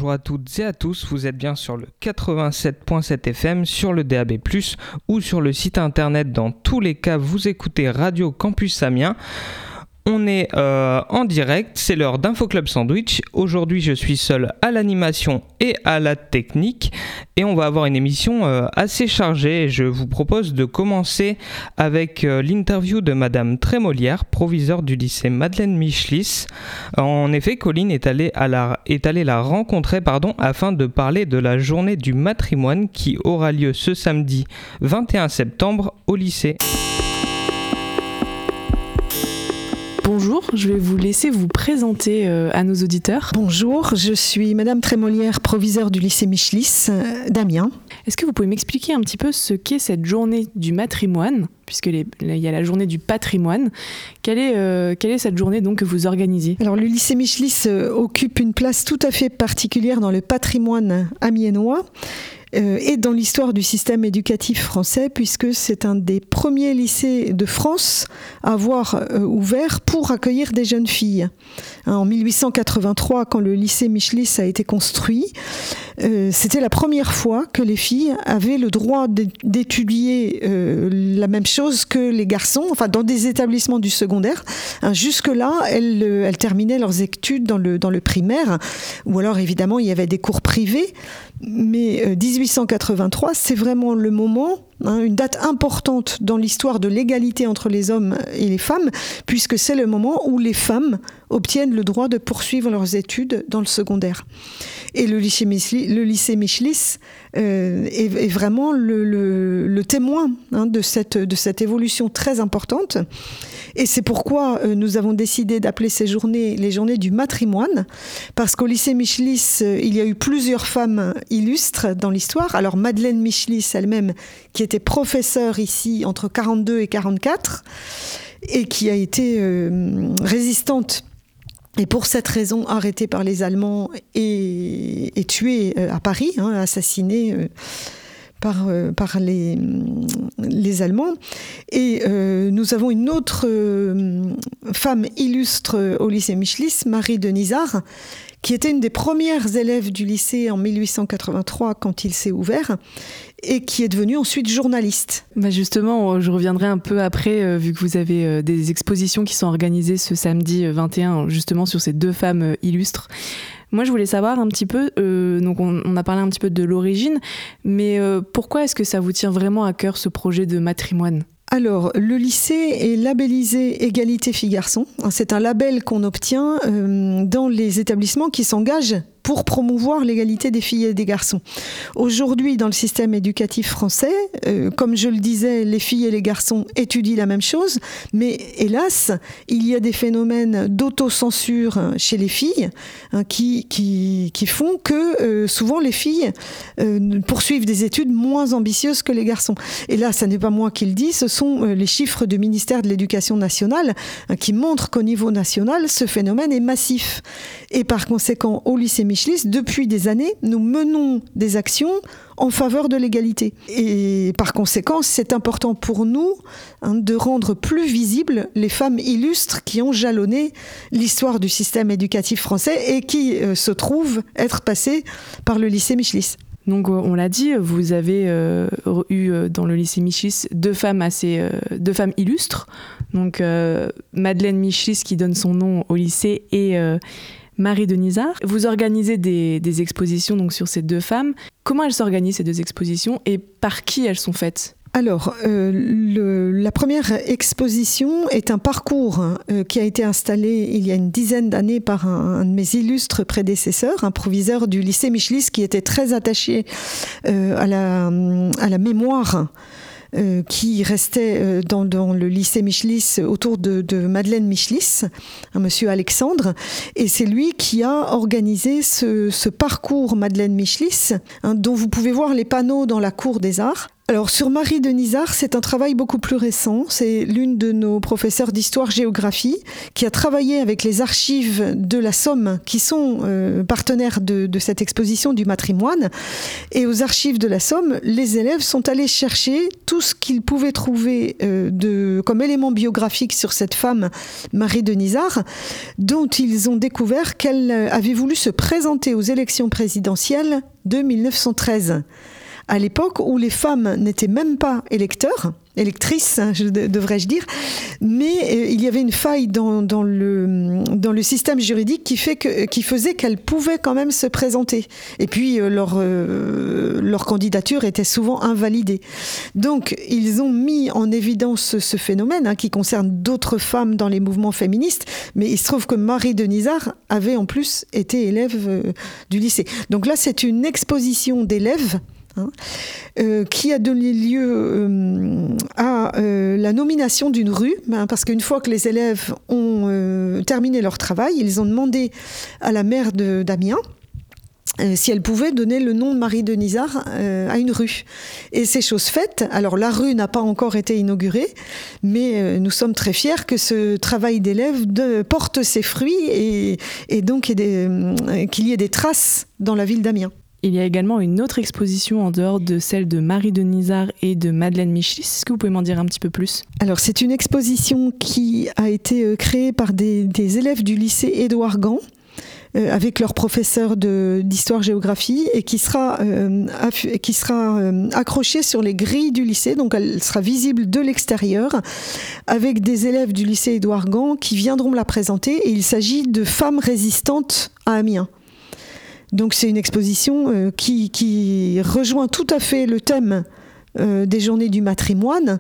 bonjour à toutes et à tous, vous êtes bien sur le 87.7 FM, sur le DAB+, ou sur le site internet. Dans tous les cas, vous écoutez Radio Campus Amiens. On est en direct, c'est l'heure d'Info Club Sandwich. Aujourd'hui, je suis seul à l'animation et à la technique. Et on va avoir une émission assez chargée. Je vous propose de commencer avec l'interview de Madame Trémolière, proviseure du lycée Madeleine Michelis. En effet, Colline est allée la rencontrer afin de parler de la journée du matrimoine qui aura lieu ce samedi 21 septembre au lycée. Bonjour, je vais vous laisser vous présenter à nos auditeurs. Bonjour, je suis Madame Trémolière, proviseure du lycée Michelis d'Amiens. Est-ce que vous pouvez m'expliquer un petit peu ce qu'est cette journée du matrimoine, puisqu'il y a la journée du patrimoine. Quelle est cette journée donc que vous organisez ? Alors le lycée Michelis occupe une place tout à fait particulière dans le patrimoine amiénois. Et dans l'histoire du système éducatif français, puisque c'est un des premiers lycées de France à avoir ouvert pour accueillir des jeunes filles. En 1883, quand le lycée Michelis a été construit, c'était la première fois que les filles avaient le droit d'étudier la même chose que les garçons, enfin dans des établissements du secondaire. Jusque-là, elles terminaient leurs études dans le primaire, ou alors évidemment il y avait des cours privés, mais 1883, c'est vraiment le moment, une date importante dans l'histoire de l'égalité entre les hommes et les femmes, puisque c'est le moment où les femmes obtiennent le droit de poursuivre leurs études dans le secondaire. Et le lycée Michelis est vraiment le témoin de cette évolution très importante. Et c'est pourquoi nous avons décidé d'appeler ces journées les journées du matrimoine, parce qu'au lycée Michelis, il y a eu plusieurs femmes illustres dans l'histoire. Alors Madeleine Michelis elle-même, qui était professeure ici entre 42 et 44, et qui a été résistante, et pour cette raison arrêtée par les Allemands et tuée à Paris, assassinée par les Allemands. Et nous avons une autre femme illustre au lycée Michelis, Marie de Nizard, qui était une des premières élèves du lycée en 1883 quand il s'est ouvert, et qui est devenue ensuite journaliste. Justement, je reviendrai un peu après, vu que vous avez des expositions qui sont organisées ce samedi 21, justement sur ces deux femmes illustres. Moi, je voulais savoir un petit peu, donc on a parlé un petit peu de l'origine, mais pourquoi est-ce que ça vous tient vraiment à cœur ce projet de matrimoine ? Alors, le lycée est labellisé Égalité Filles-Garçons. C'est un label qu'on obtient dans les établissements qui s'engagent pour promouvoir l'égalité des filles et des garçons. Aujourd'hui, dans le système éducatif français, comme je le disais, les filles et les garçons étudient la même chose, mais hélas, il y a des phénomènes d'autocensure chez les filles qui font que souvent les filles poursuivent des études moins ambitieuses que les garçons. Et là, ça n'est pas moi qui le dis, ce sont les chiffres du ministère de l'Éducation nationale qui montrent qu'au niveau national, ce phénomène est massif. Et par conséquent, au lycée Michelis, depuis des années, nous menons des actions en faveur de l'égalité. Et par conséquent, c'est important pour nous de rendre plus visibles les femmes illustres qui ont jalonné l'histoire du système éducatif français et qui se trouvent être passées par le lycée Michelis. Donc on l'a dit, vous avez eu dans le lycée Michelis deux femmes illustres. Donc Madeleine Michelis qui donne son nom au lycée et Marie de Nizard. Vous organisez des expositions donc, sur ces deux femmes. Comment elles s'organisent ces deux expositions et par qui elles sont faites ? Alors, la première exposition est un parcours qui a été installé il y a une dizaine d'années par un de mes illustres prédécesseurs, un proviseur du lycée Michelis qui était très attaché à la mémoire qui restait dans le lycée Michelis autour de Madeleine Michelis, un monsieur Alexandre, et c'est lui qui a organisé ce parcours Madeleine Michelis, dont vous pouvez voir les panneaux dans la cour des arts. Alors sur Marie de Nizar, c'est un travail beaucoup plus récent. C'est l'une de nos professeurs d'histoire-géographie qui a travaillé avec les archives de la Somme, qui sont partenaires de cette exposition du matrimoine. Et aux archives de la Somme, les élèves sont allés chercher tout ce qu'ils pouvaient trouver comme élément biographique sur cette femme, Marie de Nizar, dont ils ont découvert qu'elle avait voulu se présenter aux élections présidentielles de 1913. À l'époque où les femmes n'étaient même pas électrices, devrais-je dire, mais il y avait une faille dans le système juridique qui faisait qu'elles pouvaient quand même se présenter. Et puis leur candidature était souvent invalidée. Donc ils ont mis en évidence ce phénomène qui concerne d'autres femmes dans les mouvements féministes, mais il se trouve que Marie de Nizar avait en plus été élève du lycée. Donc là c'est une exposition d'élèves qui a donné lieu à la nomination d'une rue, parce qu'une fois que les élèves ont terminé leur travail, ils ont demandé à la maire d'Amiens si elle pouvait donner le nom de Marie de Nizar à une rue. Et c'est chose faite. Alors la rue n'a pas encore été inaugurée, mais nous sommes très fiers que ce travail d'élèves porte ses fruits et donc qu'il y ait des traces dans la ville d'Amiens. Il y a également une autre exposition en dehors de celle de Marie de Nizar et de Madeleine Michlis. Est-ce que vous pouvez m'en dire un petit peu plus ? Alors, c'est une exposition qui a été créée par des élèves du lycée Édouard Gand, avec leur professeur d'histoire-géographie, et qui sera accrochée sur les grilles du lycée. Donc, elle sera visible de l'extérieur, avec des élèves du lycée Édouard Gand qui viendront la présenter. Et il s'agit de femmes résistantes à Amiens. Donc c'est une exposition qui rejoint tout à fait le thème des journées du matrimoine,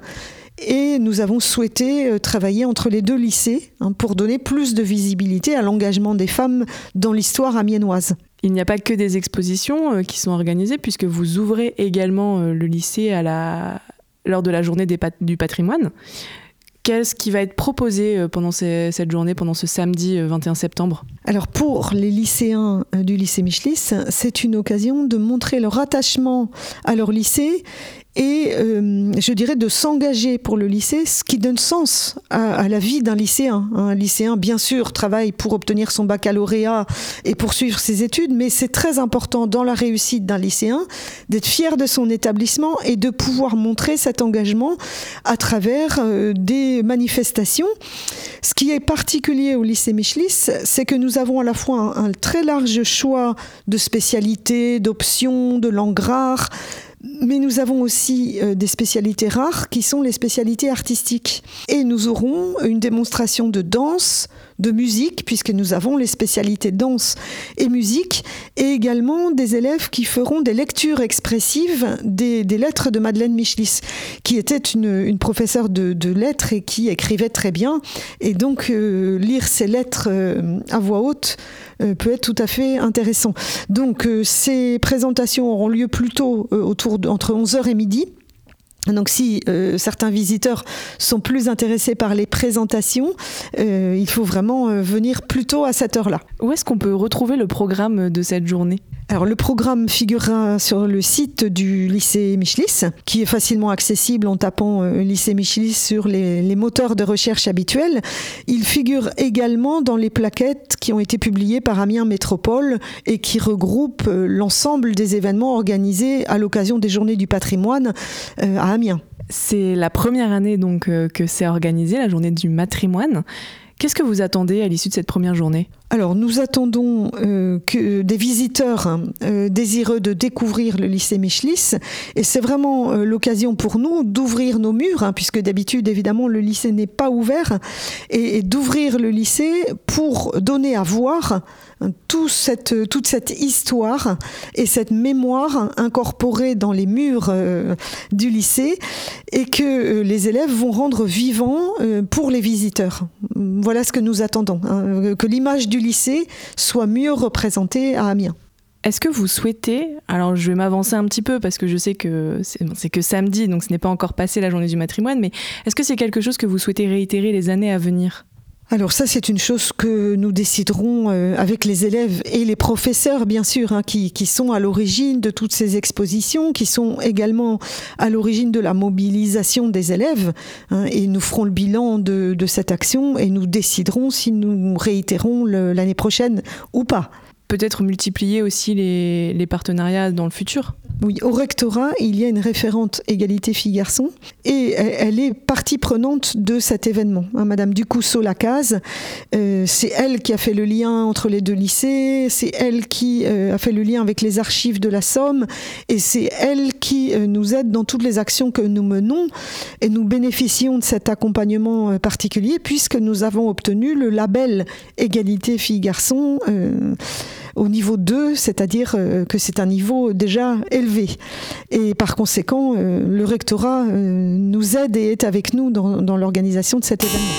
et nous avons souhaité travailler entre les deux lycées pour donner plus de visibilité à l'engagement des femmes dans l'histoire amiénoise. Il n'y a pas que des expositions qui sont organisées, puisque vous ouvrez également le lycée lors de la journée du patrimoine. Qu'est-ce qui va être proposé pendant cette journée, pendant ce samedi 21 septembre ? Alors pour les lycéens du lycée Michlis, c'est une occasion de montrer leur attachement à leur lycée et je dirais de s'engager pour le lycée, ce qui donne sens à la vie d'un lycéen. Un lycéen, bien sûr, travaille pour obtenir son baccalauréat et poursuivre ses études, mais c'est très important dans la réussite d'un lycéen d'être fier de son établissement et de pouvoir montrer cet engagement à travers des manifestations. Ce qui est particulier au lycée Michlis, c'est que nous avons à la fois un très large choix de spécialités, d'options, de langues rares, mais nous avons aussi des spécialités rares qui sont les spécialités artistiques. Et nous aurons une démonstration de danse, de musique, puisque nous avons les spécialités danse et musique, et également des élèves qui feront des lectures expressives des lettres de Madeleine Michlis, qui était une professeure de lettres et qui écrivait très bien. Et donc, lire ces lettres à voix haute peut être tout à fait intéressant. Donc, ces présentations auront lieu plutôt entre 11h et midi. Donc si certains visiteurs sont plus intéressés par les présentations, il faut vraiment venir plutôt à cette heure-là. Où est-ce qu'on peut retrouver le programme de cette journée ? Alors le programme figurera sur le site du lycée Michlis, qui est facilement accessible en tapant lycée Michlis sur les moteurs de recherche habituels. Il figure également dans les plaquettes qui ont été publiées par Amiens Métropole et qui regroupent l'ensemble des événements organisés à l'occasion des Journées du patrimoine à Amiens. C'est la première année donc que c'est organisé, la Journée du matrimoine. Qu'est-ce que vous attendez à l'issue de cette première journée ? Alors, nous attendons que des visiteurs désireux de découvrir le lycée Michlis, et c'est vraiment l'occasion pour nous d'ouvrir nos murs, puisque d'habitude, évidemment, le lycée n'est pas ouvert, et d'ouvrir le lycée pour donner à voir toute cette histoire et cette mémoire incorporée dans les murs du lycée, et que les élèves vont rendre vivant pour les visiteurs. Voilà ce que nous attendons, que l'image du lycée soit mieux représentée à Amiens. Est-ce que vous souhaitez, alors je vais m'avancer un petit peu parce que je sais que c'est que samedi, donc ce n'est pas encore passé la journée du matrimoine, mais est-ce que c'est quelque chose que vous souhaitez réitérer les années à venir ? Alors ça, c'est une chose que nous déciderons avec les élèves et les professeurs, bien sûr, qui sont à l'origine de toutes ces expositions, qui sont également à l'origine de la mobilisation des élèves. Et nous ferons le bilan de cette action et nous déciderons si nous réitérons l'année prochaine ou pas. Peut-être multiplier aussi les partenariats dans le futur. Oui, au rectorat, il y a une référente égalité filles-garçons et elle est partie prenante de cet événement. Madame Ducousseau-Lacaze, c'est elle qui a fait le lien entre les deux lycées, c'est elle qui a fait le lien avec les archives de la Somme et c'est elle qui nous aide dans toutes les actions que nous menons et nous bénéficions de cet accompagnement particulier puisque nous avons obtenu le label égalité filles-garçons au niveau 2, c'est-à-dire que c'est un niveau déjà élevé. Et par conséquent, le rectorat nous aide et est avec nous dans l'organisation de cet événement.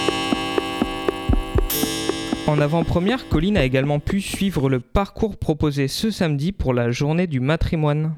En avant-première, Colline a également pu suivre le parcours proposé ce samedi pour la journée du matrimoine.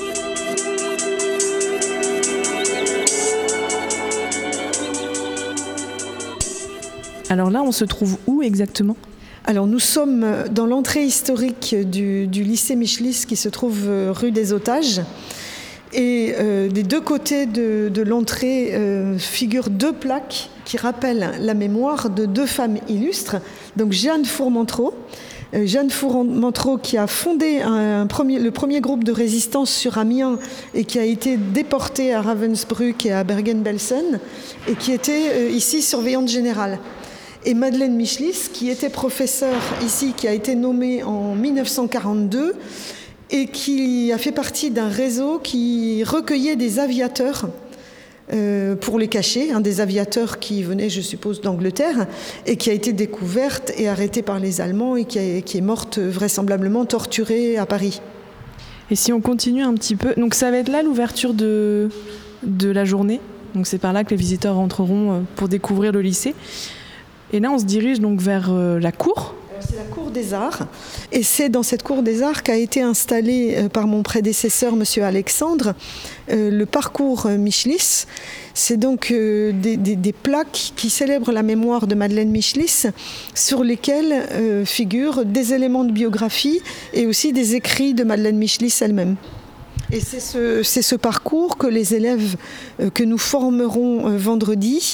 Alors là, on se trouve où exactement ? Alors nous sommes dans l'entrée historique du lycée Michelis qui se trouve rue des Otages. Et des deux côtés de l'entrée figurent deux plaques qui rappellent la mémoire de deux femmes illustres. Donc Jeanne Fourmentreau. Jeanne Fourmentreau qui a fondé le premier groupe de résistance sur Amiens et qui a été déportée à Ravensbrück et à Bergen-Belsen et qui était ici surveillante générale. Et Madeleine Michelis, qui était professeure ici, qui a été nommée en 1942 et qui a fait partie d'un réseau qui recueillait des aviateurs pour les cacher, des aviateurs qui venaient, je suppose, d'Angleterre et qui a été découverte et arrêtée par les Allemands et qui est morte vraisemblablement torturée à Paris. Et si on continue un petit peu, donc ça va être là l'ouverture de la journée, donc c'est par là que les visiteurs rentreront pour découvrir le lycée. Et là, on se dirige donc vers la cour. C'est la cour des Arts. Et c'est dans cette cour des Arts qu'a été installé par mon prédécesseur, monsieur Alexandre, le parcours Michelis. C'est donc des plaques qui célèbrent la mémoire de Madeleine Michelis, sur lesquelles figurent des éléments de biographie et aussi des écrits de Madeleine Michelis elle-même. Et c'est ce parcours que les élèves que nous formerons vendredi,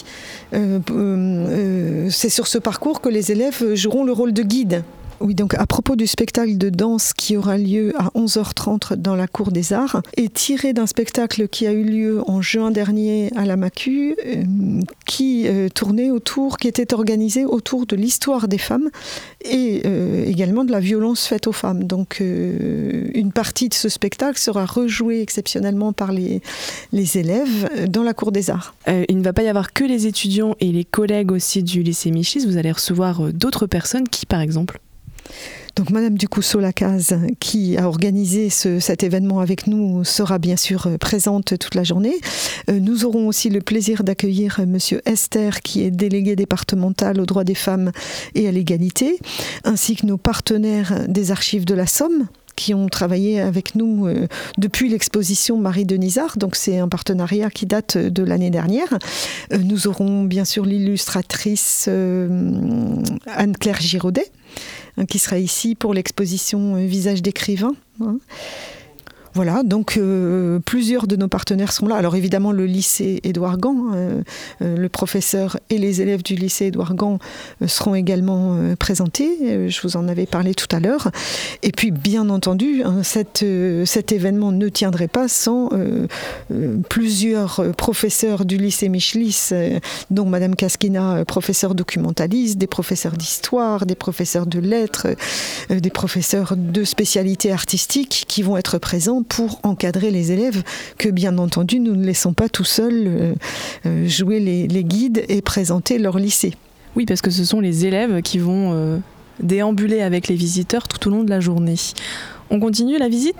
c'est sur ce parcours que les élèves joueront le rôle de guide. Oui, donc à propos du spectacle de danse qui aura lieu à 11h30 dans la Cour des Arts, est tiré d'un spectacle qui a eu lieu en juin dernier à la Macu, qui était organisé autour de l'histoire des femmes et également de la violence faite aux femmes. Donc une partie de ce spectacle sera rejouée exceptionnellement par les élèves dans la Cour des Arts. Il ne va pas y avoir que les étudiants et les collègues aussi du lycée Michelis, vous allez recevoir d'autres personnes qui, par exemple ? Donc Madame Ducousseau-Lacaze, qui a organisé cet événement avec nous, sera bien sûr présente toute la journée. Nous aurons aussi le plaisir d'accueillir Monsieur Esther, qui est délégué départemental aux droits des femmes et à l'égalité, ainsi que nos partenaires des archives de la Somme, qui ont travaillé avec nous depuis l'exposition Marie-Denisard. Donc c'est un partenariat qui date de l'année dernière. Nous aurons bien sûr l'illustratrice Anne-Claire Giraudet, qui sera ici pour l'exposition Visage d'écrivain. Voilà, donc plusieurs de nos partenaires sont là. Alors évidemment, le lycée Édouard Gand, le professeur et les élèves du lycée Édouard Gand seront également présentés. Je vous en avais parlé tout à l'heure. Et puis, bien entendu, cet événement ne tiendrait pas sans plusieurs professeurs du lycée Michelis, dont Madame Casquina, professeure documentaliste, des professeurs d'histoire, des professeurs de lettres, des professeurs de spécialités artistiques qui vont être présents pour encadrer les élèves que, bien entendu, nous ne laissons pas tout seuls jouer les guides et présenter leur lycée. Oui, parce que ce sont les élèves qui vont déambuler avec les visiteurs tout au long de la journée. On continue la visite ?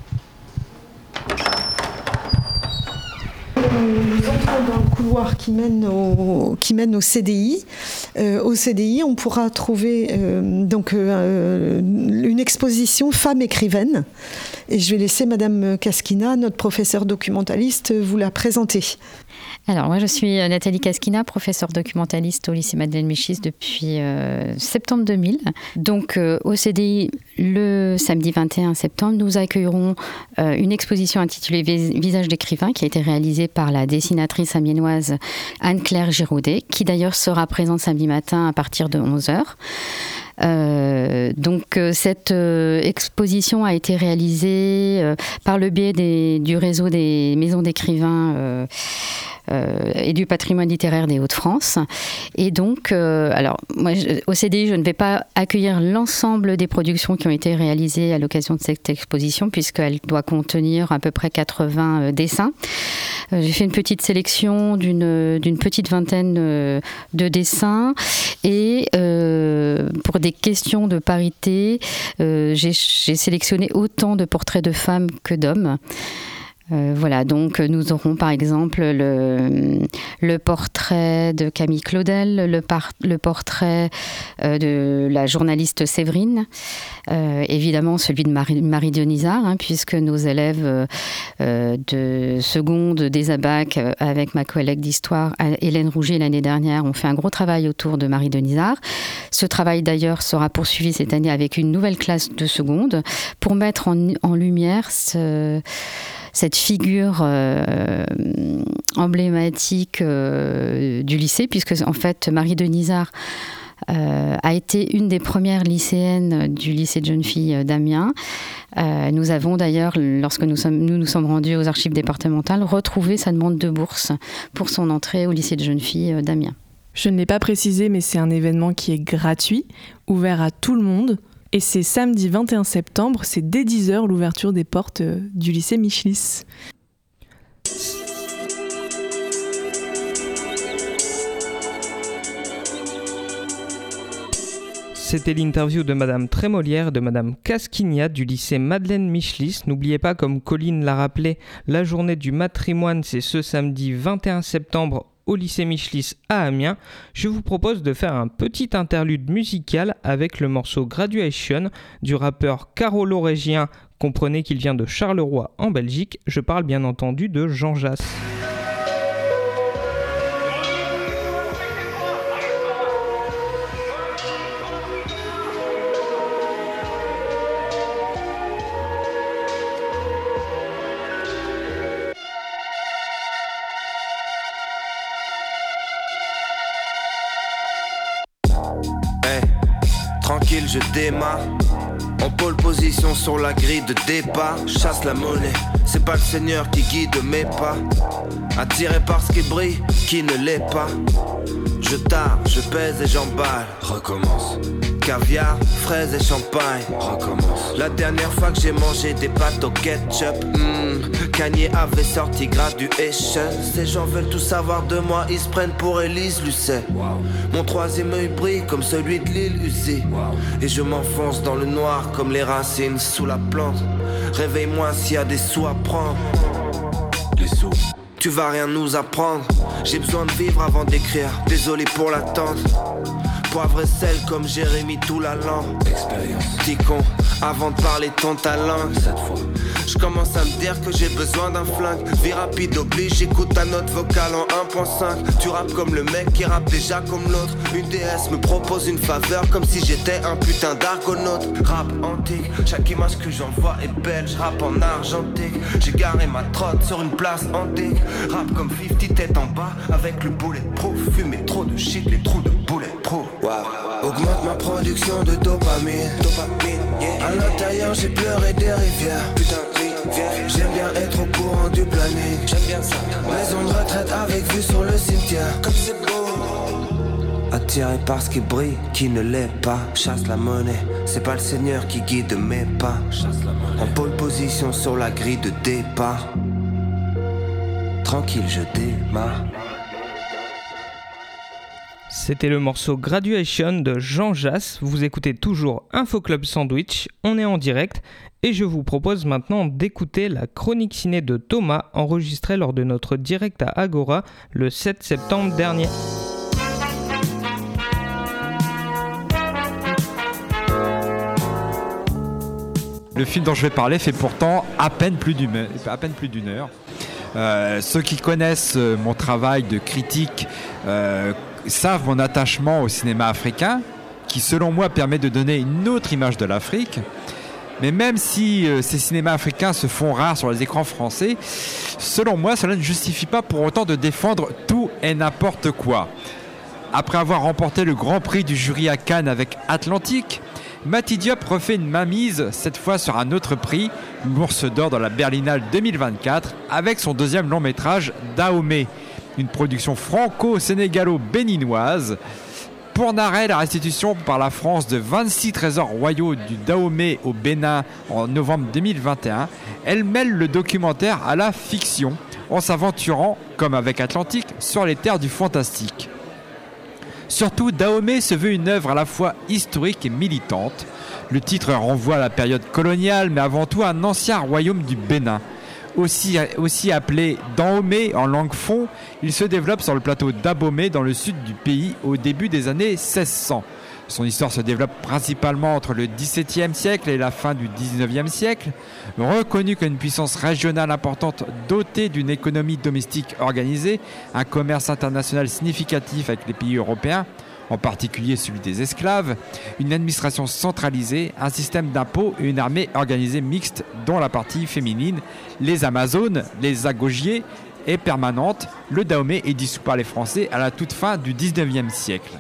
Nous entrons dans le couloir qui mène au CDI. Au CDI, on pourra trouver une exposition Femmes écrivaines. Et je vais laisser Madame Casquina, notre professeure documentaliste, vous la présenter. Alors, moi, je suis Nathalie Kaskina, professeure documentaliste au lycée Madeleine Michis depuis septembre 2000. Donc, au CDI, le samedi 21 septembre, nous accueillerons une exposition intitulée Visages d'écrivains qui a été réalisée par la dessinatrice amiénoise Anne-Claire Giraudet, qui d'ailleurs sera présente samedi matin à partir de 11h. Donc cette exposition a été réalisée par le biais du réseau des maisons d'écrivains et du patrimoine littéraire des Hauts-de-France. Et donc, alors, moi, au CDI, je ne vais pas accueillir l'ensemble des productions qui ont été réalisées à l'occasion de cette exposition, puisqu'elle doit contenir à peu près 80 dessins. J'ai fait une petite sélection d'une petite vingtaine de dessins. Et pour des questions de parité, j'ai sélectionné autant de portraits de femmes que d'hommes. Voilà, donc nous aurons par exemple le portrait de Camille Claudel, le portrait de la journaliste Séverine, évidemment celui de Marie Dionysard, puisque nos élèves de seconde des ABAC, avec ma collègue d'histoire Hélène Rougier l'année dernière, ont fait un gros travail autour de Marie Dionysard. Ce travail d'ailleurs sera poursuivi cette année avec une nouvelle classe de seconde pour mettre en lumière cette figure emblématique du lycée, puisque en fait Marie Dionysard a été une des premières lycéennes du lycée de jeunes filles d'Amiens. Nous avons d'ailleurs, lorsque nous sommes rendus aux archives départementales, retrouvé sa demande de bourse pour son entrée au lycée de jeunes filles d'Amiens. Je ne l'ai pas précisé, mais c'est un événement qui est gratuit, ouvert à tout le monde. Et c'est samedi 21 septembre, c'est dès 10h l'ouverture des portes du lycée Michlis. C'était l'interview de Madame Trémolière et de Madame Kaskina du lycée Madeleine Michlis. N'oubliez pas, comme Colline l'a rappelé, la journée du matrimoine, c'est ce samedi 21 septembre au lycée Michlis à Amiens. Je vous propose de faire un petit interlude musical avec le morceau Graduation du rappeur carolo-régien. Comprenez qu'il vient de Charleroi en Belgique. Je parle bien entendu de Jean Jass. Tranquille, je démarre. En pole position sur la grille de départ. Chasse la monnaie, c'est pas le Seigneur qui guide mes pas. Attiré par ce qui brille, qui ne l'est pas. Je tare, je pèse et j'emballe. Recommence. Caviar, fraises et champagne. Recommence. La dernière fois que j'ai mangé des pâtes au ketchup, Kanye avait sorti Graduation. Ces gens veulent tout savoir de moi, ils se prennent pour Élise Lucet. Mon troisième œil brille comme celui de l'île Uzi. Et je m'enfonce dans le noir comme les racines sous la plante. Réveille-moi s'il y a des sous à prendre. Les sous. Tu vas rien nous apprendre. J'ai besoin de vivre avant d'écrire. Désolé pour l'attente. Poivre et sel comme Jérémy Toulalan. Expérience. Petit con, avant de parler ton talent. Cette fois, je commence à me dire que j'ai besoin d'un flingue. Vie rapide oblige, j'écoute ta note vocale en 1.5. Tu rappes comme le mec qui rappe déjà comme l'autre. Une déesse me propose une faveur comme si j'étais un putain d'argonaute. Rap antique, chaque image que j'envoie est belle. Je rappe en argentique, j'ai garé ma trotte sur une place antique. Rap comme 50 tête en bas avec le bulletproof. Fumer trop de shit, les trous de bulletproof. Wow. Augmente ma production de dopamine, yeah. À l'intérieur j'ai pleuré des rivières. Putain rivière. J'aime bien être au courant du planning. J'aime bien ça. Maison de retraite avec vue sur le cimetière. Comme c'est beau. Attiré par ce qui brille, qui ne l'est pas. Chasse la monnaie, c'est pas le Seigneur qui guide mes pas. En pole position sur la grille de départ. Tranquille je démarre. C'était le morceau Graduation de Jean Jass. Vous écoutez toujours Info Club Sandwich, on est en direct et je vous propose maintenant d'écouter la chronique ciné de Thomas enregistrée lors de notre direct à Agora le 7 septembre dernier. Le film dont je vais parler fait pourtant à peine plus d'une heure. Ceux qui connaissent mon travail de critique savent mon attachement au cinéma africain, qui selon moi permet de donner une autre image de l'Afrique. Mais même si ces cinémas africains se font rares sur les écrans français, selon moi, cela ne justifie pas pour autant de défendre tout et n'importe quoi. Après avoir remporté le Grand Prix du jury à Cannes avec Atlantique, Mati Diop refait une mainmise, cette fois sur un autre prix, l'Ours d'Or dans la Berlinale 2024, avec son deuxième long métrage Dahomey, une production franco-sénégalo-béninoise. Pour narrer la restitution par la France de 26 trésors royaux du Dahomey au Bénin en novembre 2021, elle mêle le documentaire à la fiction, en s'aventurant, comme avec Atlantique, sur les terres du fantastique. Surtout, Dahomey se veut une œuvre à la fois historique et militante. Le titre renvoie à la période coloniale, mais avant tout à un ancien royaume du Bénin. Aussi appelé Dahomey en langue fon, il se développe sur le plateau d'Abomey dans le sud du pays au début des années 1600. Son histoire se développe principalement entre le XVIIe siècle et la fin du XIXe siècle. Reconnu comme une puissance régionale importante dotée d'une économie domestique organisée, un commerce international significatif avec les pays européens, en particulier celui des esclaves, une administration centralisée, un système d'impôts et une armée organisée mixte dont la partie féminine, les Amazones, les Agogiers, est permanente. Le Dahomey est dissous par les Français à la toute fin du XIXe siècle.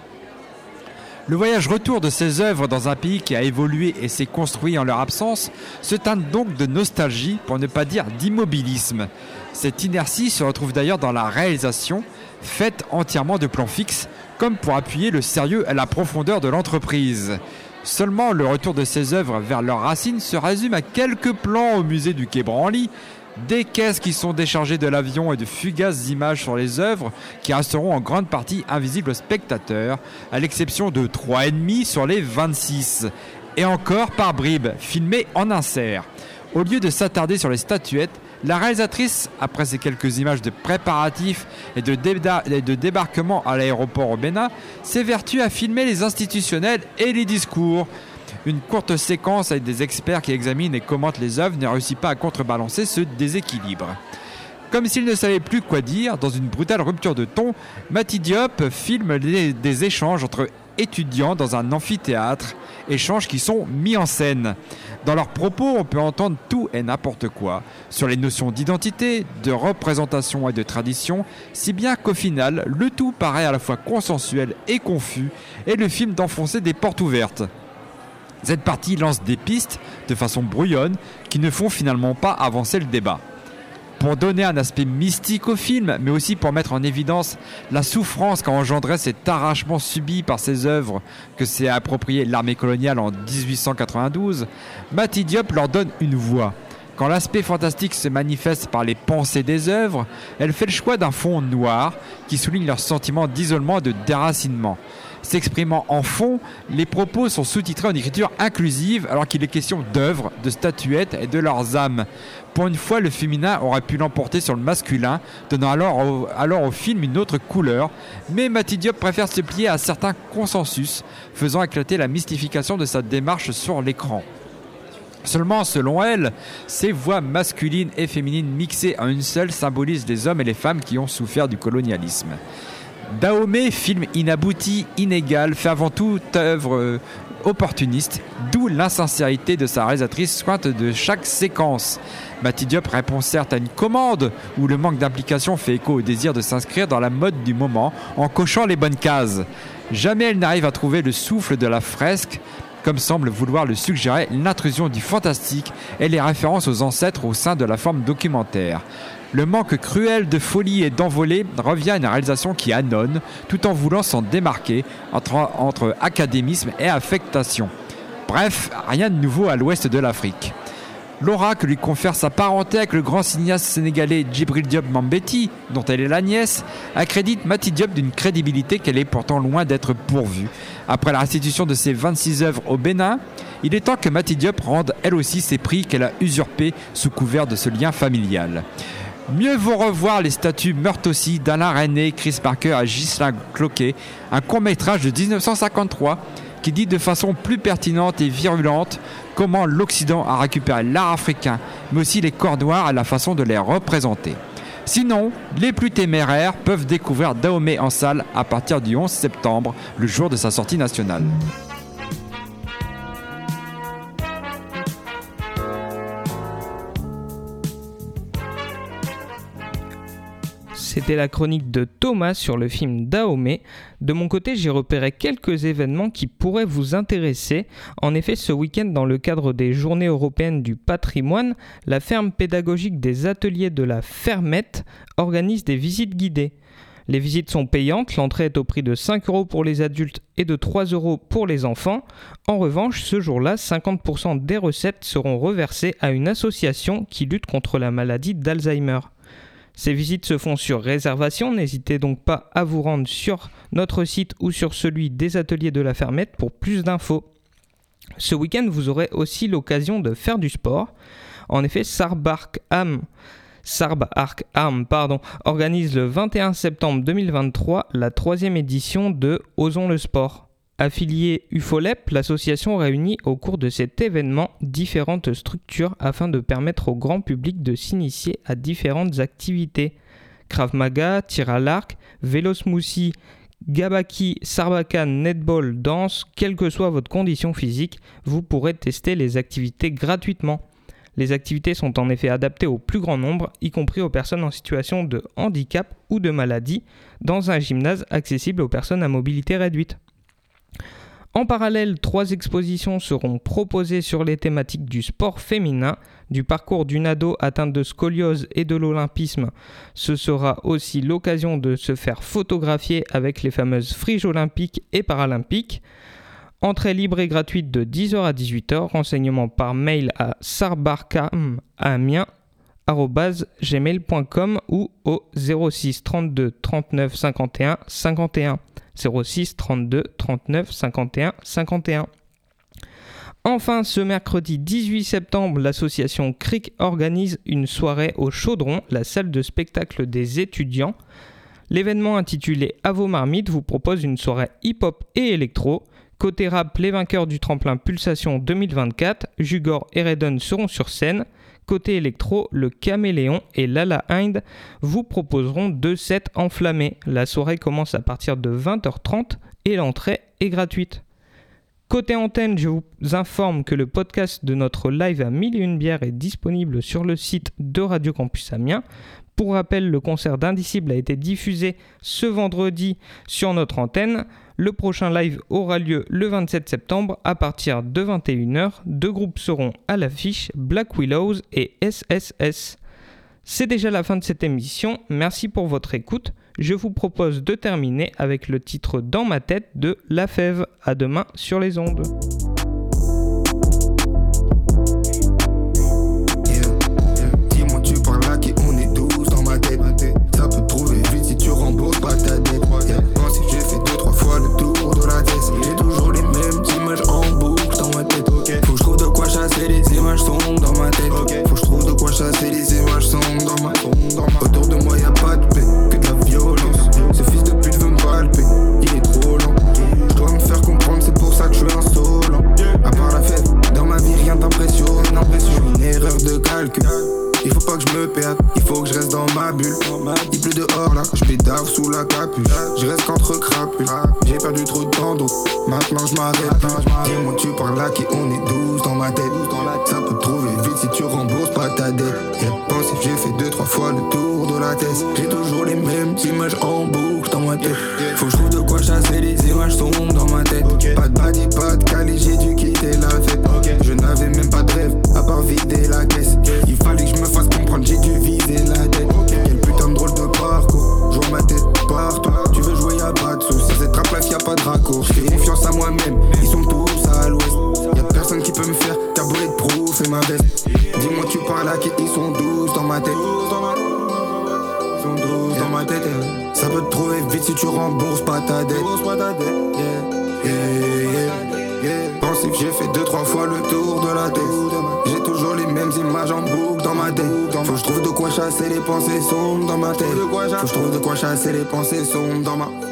Le voyage retour de ces œuvres dans un pays qui a évolué et s'est construit en leur absence se teinte donc de nostalgie, pour ne pas dire d'immobilisme. Cette inertie se retrouve d'ailleurs dans la réalisation, faite entièrement de plans fixes, comme pour appuyer le sérieux et la profondeur de l'entreprise. Seulement, le retour de ces œuvres vers leurs racines se résume à quelques plans au musée du Quai Branly, des caisses qui sont déchargées de l'avion et de fugaces images sur les œuvres qui resteront en grande partie invisibles aux spectateurs, à l'exception de 3,5 sur les 26. Et encore par bribes, filmées en insert. Au lieu de s'attarder sur les statuettes, la réalisatrice, après ces quelques images de préparatifs et de débarquement à l'aéroport au Bénin, s'évertue à filmer les institutionnels et les discours. Une courte séquence avec des experts qui examinent et commentent les œuvres ne réussit pas à contrebalancer ce déséquilibre. Comme s'il ne savait plus quoi dire, dans une brutale rupture de ton, Mati Diop filme des échanges entre étudiants dans un amphithéâtre, échanges qui sont mis en scène. Dans leurs propos, on peut entendre tout et n'importe quoi, sur les notions d'identité, de représentation et de tradition, si bien qu'au final, le tout paraît à la fois consensuel et confus, et le film d'enfoncer des portes ouvertes. Cette partie lance des pistes, de façon brouillonne, qui ne font finalement pas avancer le débat. Pour donner un aspect mystique au film, mais aussi pour mettre en évidence la souffrance qu'a engendré cet arrachement subi par ces œuvres que s'est approprié l'armée coloniale en 1892, Mati Diop leur donne une voix. Quand l'aspect fantastique se manifeste par les pensées des œuvres, elle fait le choix d'un fond noir qui souligne leur sentiment d'isolement et de déracinement. S'exprimant en fond, les propos sont sous-titrés en écriture inclusive alors qu'il est question d'œuvres, de statuettes et de leurs âmes. Pour une fois, le féminin aurait pu l'emporter sur le masculin, donnant alors au film une autre couleur, mais Mati Diop préfère se plier à certains consensus, faisant éclater la mystification de sa démarche sur l'écran. Seulement, selon elle, ces voix masculines et féminines mixées en une seule symbolisent les hommes et les femmes qui ont souffert du colonialisme. Dahomey, film inabouti, inégal, fait avant tout œuvre opportuniste, d'où l'insincérité de sa réalisatrice sointe de chaque séquence. Mati Diop répond certes à une commande, où le manque d'implication fait écho au désir de s'inscrire dans la mode du moment en cochant les bonnes cases. Jamais elle n'arrive à trouver le souffle de la fresque, comme semble vouloir le suggérer l'intrusion du fantastique et les références aux ancêtres au sein de la forme documentaire. Le manque cruel de folie et d'envolée revient à une réalisation qui annonce, tout en voulant s'en démarquer entre académisme et affectation. Bref, rien de nouveau à l'ouest de l'Afrique. L'aura que lui confère sa parenté avec le grand cinéaste sénégalais Djibril Diop Mambéty, dont elle est la nièce, accrédite Mati Diop d'une crédibilité qu'elle est pourtant loin d'être pourvue. Après la restitution de ses 26 œuvres au Bénin, il est temps que Mati Diop rende elle aussi ses prix qu'elle a usurpés sous couvert de ce lien familial. Mieux vaut revoir les statues meurent aussi d'Alain René, Chris Parker et Ghislain Cloquet, un court-métrage de 1953 qui dit de façon plus pertinente et virulente comment l'Occident a récupéré l'art africain, mais aussi les corps noirs et la façon de les représenter. Sinon, les plus téméraires peuvent découvrir Dahomey en salle à partir du 11 septembre, le jour de sa sortie nationale. C'était la chronique de Thomas sur le film Dahomey. De mon côté, j'ai repéré quelques événements qui pourraient vous intéresser. En effet, ce week-end, dans le cadre des Journées européennes du patrimoine, la ferme pédagogique des ateliers de la Fermette organise des visites guidées. Les visites sont payantes, l'entrée est au prix de 5 € pour les adultes et de 3 € pour les enfants. En revanche, ce jour-là, 50% des recettes seront reversées à une association qui lutte contre la maladie d'Alzheimer. Ces visites se font sur réservation, n'hésitez donc pas à vous rendre sur notre site ou sur celui des ateliers de la Fermette pour plus d'infos. Ce week-end, vous aurez aussi l'occasion de faire du sport. En effet, Sarb Arc Arm organise le 21 septembre 2023 la 3e édition de Osons le sport. Affiliée UFOLEP, l'association réunit au cours de cet événement différentes structures afin de permettre au grand public de s'initier à différentes activités. Krav Maga, tir à l'arc, vélo smoothie, gabaki, sarbacane, netball, danse, quelle que soit votre condition physique, vous pourrez tester les activités gratuitement. Les activités sont en effet adaptées au plus grand nombre, y compris aux personnes en situation de handicap ou de maladie, dans un gymnase accessible aux personnes à mobilité réduite. En parallèle, 3 expositions seront proposées sur les thématiques du sport féminin, du parcours d'une ado atteinte de scoliose et de l'olympisme. Ce sera aussi l'occasion de se faire photographier avec les fameuses friges olympiques et paralympiques. Entrée libre et gratuite de 10h à 18h, renseignements par mail à sarbarcam@gmail.com ou au 06 32 39 51 51. 06 32 39 51 51. Enfin, ce mercredi 18 septembre, l'association CRIC organise une soirée au Chaudron, la salle de spectacle des étudiants. L'événement intitulé À vos marmites vous propose une soirée hip-hop et électro. Côté rap, les vainqueurs du tremplin Pulsation 2024, Jugor et Redon seront sur scène. Côté électro, le Caméléon et Lala Hind vous proposeront 2 sets enflammés. La soirée commence à partir de 20h30 et l'entrée est gratuite. Côté antenne, je vous informe que le podcast de notre live à 1001 bières est disponible sur le site de Radio Campus Amiens. Pour rappel, le concert d'Indicible a été diffusé ce vendredi sur notre antenne. Le prochain live aura lieu le 27 septembre à partir de 21h. 2 groupes seront à l'affiche, Black Willows et SSS. C'est déjà la fin de cette émission, merci pour votre écoute. Je vous propose de terminer avec le titre Dans ma tête de La Fève. À demain sur les ondes. Dis-moi tu parles à qui on est 12 dans ma tête. Ça peut te trouver vite si tu rembourses pas ta dette. Pense que j'ai fait 2-3 fois le tour de la tête. J'ai toujours les mêmes images en boucle dans ma tête. Faut que je trouve de quoi chasser les images sombres dans ma tête. Faut que je trouve de quoi chasser les images sombres dans ma tête. Autour de moi y'a pas de paix, que de la violence. Ce fils de pute veut me palper, il est trop lent. Je dois me faire comprendre, c'est pour ça que je suis insolent. À part la fête, dans ma vie rien d'impressionnant. Je suis une erreur de calcul. Il faut pas que je me perde, il faut que je reste dans ma bulle. Il pleut dehors là, je pédave sous la capuche. Je reste qu'entre crapules, j'ai perdu trop de temps donc maintenant je m'arrête. Dis-moi tu parles à qui on est 12 dans ma tête. Ça peut te trouver vite si tu rembourses pas ta dette. Pensez j'ai fait 2-3 fois le tour de la tête. J'ai toujours les mêmes images en boucle dans ma tête. Faut que je trouve de quoi chasser les images sombres dans ma tête. Pas de body, pas de cali, j'ai dû quitter la fête. Je n'avais même pas de rêve à part vider la caisse. Il fallait que je me fasse comprendre, j'ai dû viser la tête. Quel putain de drôle de parcours, je vois ma tête partout. Tu veux jouer y'a pas de soucis, cette rap life y'a pas de raccourci. Je fais confiance à moi-même, ils sont tous à l'ouest. Y'a personne qui peut me faire carburer de proof et ma veste. Dis-moi tu parles à qui, ils sont 12 dans ma tête. Ils sont 12 dans ma tête. Ça peut te trouver vite si tu rembourses pas ta dette. Pensif, j'ai fait 2-3 fois le tour de la tête. J'ai toujours les mêmes images en boucle dans ma tête. Faut que je trouve de quoi chasser les pensées sombres dans ma tête. Faut que je trouve de quoi chasser les pensées sombres dans ma